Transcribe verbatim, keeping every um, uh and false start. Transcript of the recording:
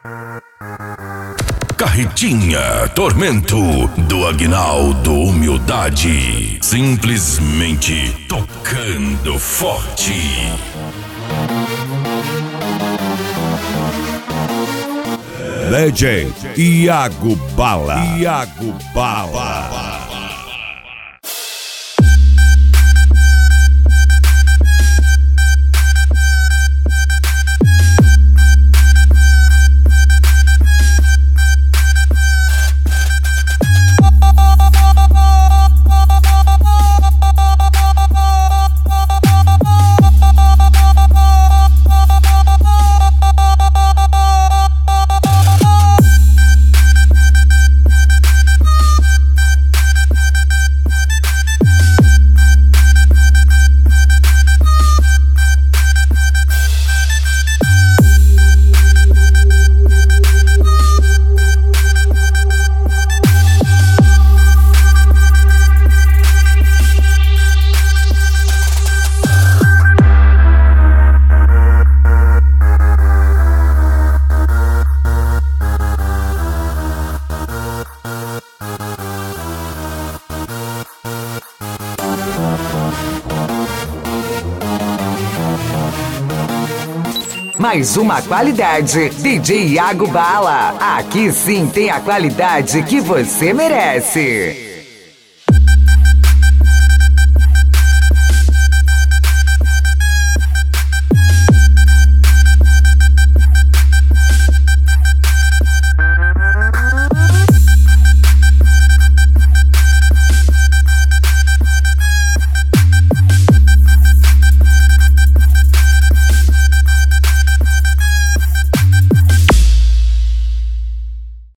Carretinha Tormento do Aguinaldo Humildade. Simplesmente tocando forte. D J Iago Bala. Iago Bala. Mais uma qualidade, D J Iago Bala. Aqui sim tem a qualidade que você merece.